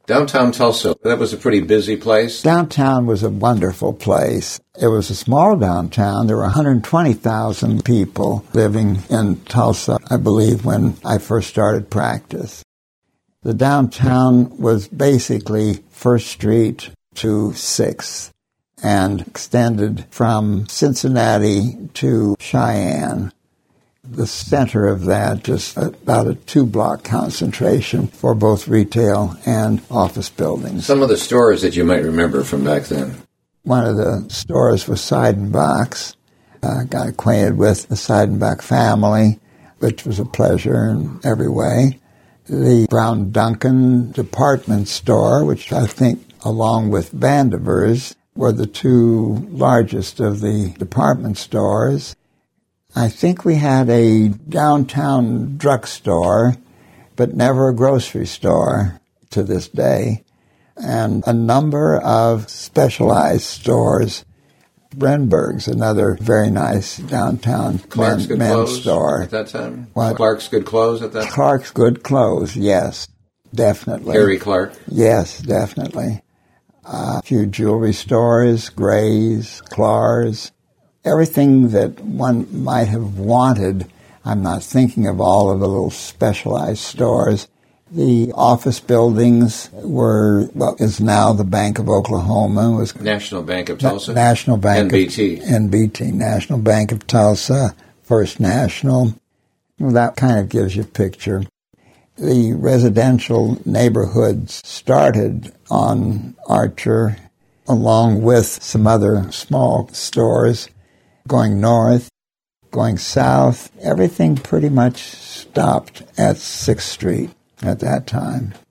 Downtown Tulsa, that was a pretty busy place. Downtown was a wonderful place. It was a small downtown. There were 120,000 people living in Tulsa, I believe, when I first started practice. The downtown was basically First Street to 6th and extended from Cincinnati to Cheyenne. The center of that, just about a 2-block concentration for both retail and office buildings. Some of the stores that you might remember from back then. One of the stores was Seidenbach's. I got acquainted with the Seidenbach family, which was a pleasure in every way. The Brown Duncan department store, which I think, along with Vandiver's, were the two largest of the department stores. I think we had a downtown drugstore, but never a grocery store to this day, and a number of specialized stores. Brenberg's, another very nice downtown men's store. At that time? What? Clark's Good Clothes at that time? Clark's Good Clothes, yes, definitely. Harry Clark? Yes, definitely. A few jewelry stores, Gray's, Clark's. Everything that one might have wanted. I'm not thinking of all of the little specialized stores. The office buildings were what is now the Bank of Oklahoma. Was National Bank of Tulsa? National Bank NBT. NBT, National Bank of Tulsa, First National. Well, that kind of gives you a picture. The residential neighborhoods started on Archer, along with some other small stores. Going north, going south, everything pretty much stopped at 6th Street at that time.